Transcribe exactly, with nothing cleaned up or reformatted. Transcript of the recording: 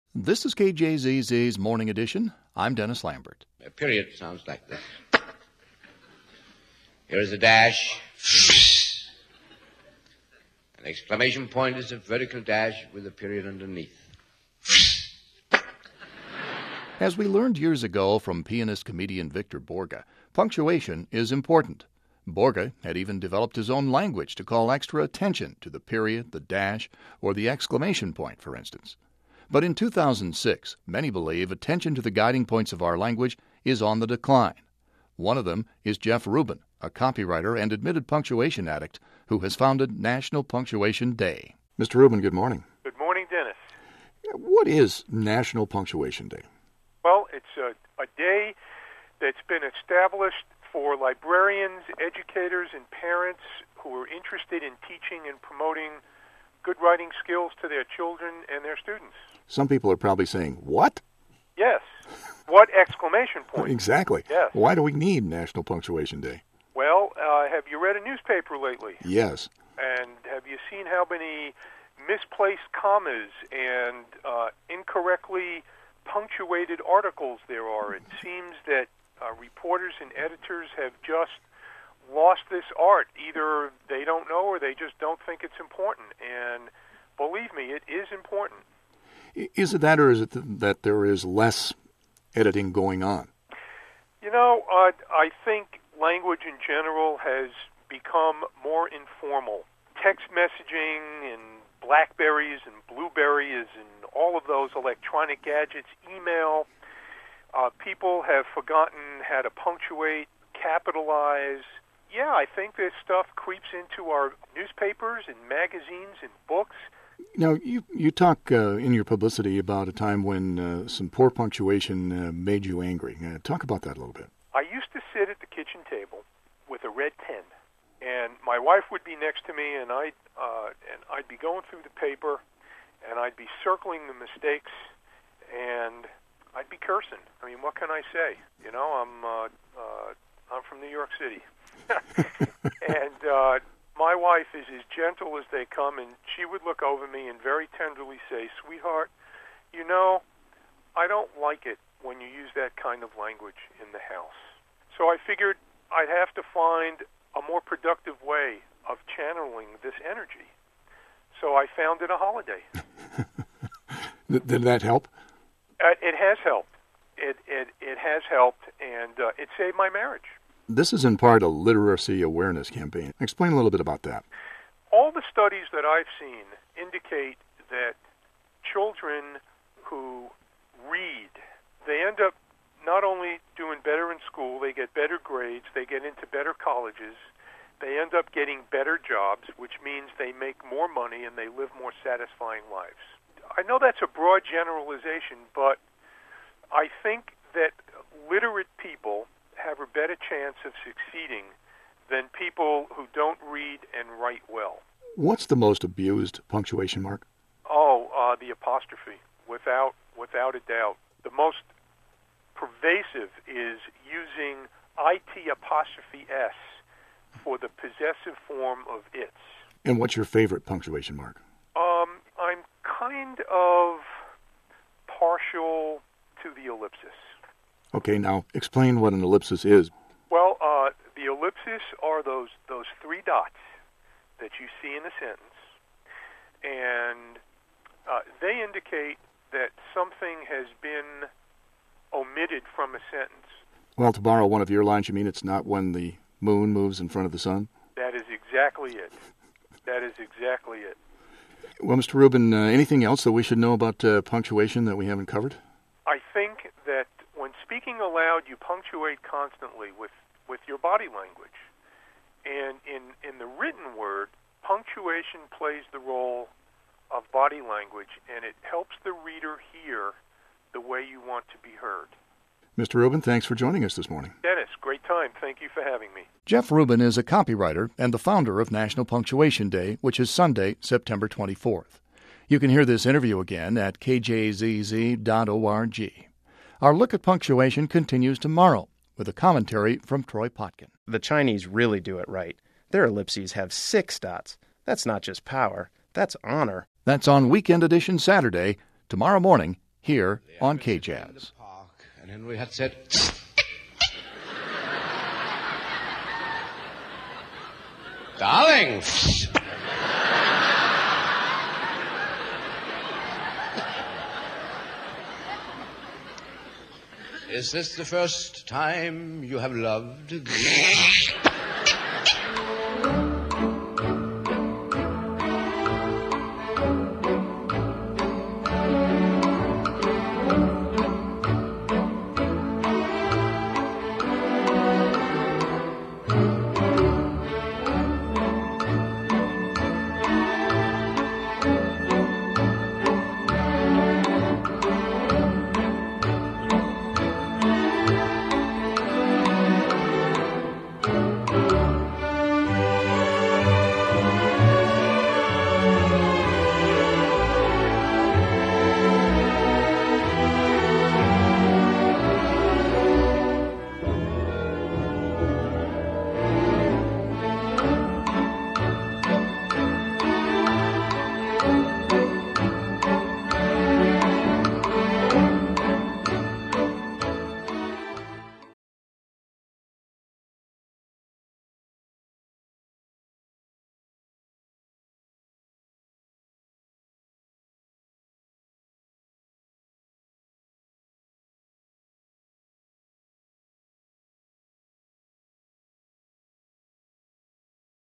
This is K J Z Z's Morning Edition. I'm Dennis Lambert. A period sounds like this. Here is a dash. An exclamation point is a vertical dash with a period underneath. As we learned years ago from pianist-comedian Victor Borge, punctuation is important. Borge had even developed his own language to call extra attention to the period, the dash, or the exclamation point, for instance. But in two thousand six, many believe attention to the guiding points of our language is on the decline. One of them is Jeff Rubin, a copywriter and admitted punctuation addict who has founded National Punctuation Day. Mister Rubin, good morning. Good morning, Dennis. What is National Punctuation Day? Well, it's a, a day that's been established for librarians, educators, and parents who are interested in teaching and promoting good writing skills to their children and their students. Some people are probably saying, what? Yes. What exclamation point? Exactly. Yes. Why do we need National Punctuation Day? Well, uh, have you read a newspaper lately? Yes. And have you seen how many misplaced commas and uh, incorrectly punctuated articles there are? It seems that uh, reporters and editors have just lost this art. Either they don't know or they just don't think it's important. And believe me, it is important. Is it that, or is it that there is less editing going on? You know, uh, I think language in general has become more informal. Text messaging and BlackBerries and Blueberries and all of those electronic gadgets, email, uh, people have forgotten how to punctuate, capitalize. Yeah, I think this stuff creeps into our newspapers and magazines and books. Now, you, you talk uh, in your publicity about a time when uh, some poor punctuation uh, made you angry. Uh, talk about that a little bit. I used to sit at the kitchen table with a red pen, and my wife would be next to me, and I'd, uh, and I'd be going through the paper, and I'd be circling the mistakes, and I'd be cursing. I mean, what can I say? You know, I'm uh, uh, I'm from New York City. and uh, my wife is as gentle as they come, and she would look over me and very tenderly say, "Sweetheart, you know, I don't like it when you use that kind of language in the house." So I figured I'd have to find a more productive way of channeling this energy. So I founded a holiday. Did that help? Uh, it has helped. It, it, it has helped, and uh, it saved my marriage. This is in part a literacy awareness campaign. Explain a little bit about that. All the studies that I've seen indicate that children who read, they end up not only doing better in school, they get better grades, they get into better colleges, they end up getting better jobs, which means they make more money and they live more satisfying lives. I know that's a broad generalization, but I think that literate people have a better chance of succeeding than people who don't read and write well. What's the most abused punctuation mark? Oh, uh, the apostrophe, without without a doubt. The most pervasive is using it apostrophe s for the possessive form of its. And what's your favorite punctuation mark? Um, I'm kind of partial to the ellipsis. Okay, now explain what an ellipsis is. Well, uh, the ellipsis are those those three dots that you see in a sentence, and uh, they indicate that something has been omitted from a sentence. Well, to borrow one of your lines, you mean it's not when the moon moves in front of the sun? That is exactly it. That is exactly it. Well, Mister Rubin, uh, anything else that we should know about uh, punctuation that we haven't covered? I think that when speaking aloud, you punctuate constantly with, with your body language. And in, in the written word, punctuation plays the role of body language, and it helps the reader hear the way you want to be heard. Mister Rubin, thanks for joining us this morning. Dennis, great time. Thank you for having me. Jeff Rubin is a copywriter and the founder of National Punctuation Day, which is Sunday, September twenty-fourth. You can hear this interview again at k j z z dot org. Our look at punctuation continues tomorrow with a commentary from Troy Potkin. The Chinese really do it right. Their ellipses have six dots. That's not just power, that's honor. That's on Weekend Edition Saturday, tomorrow morning, here on K-Jazz. And Henry had said, "Darling." Is this the first time you have loved?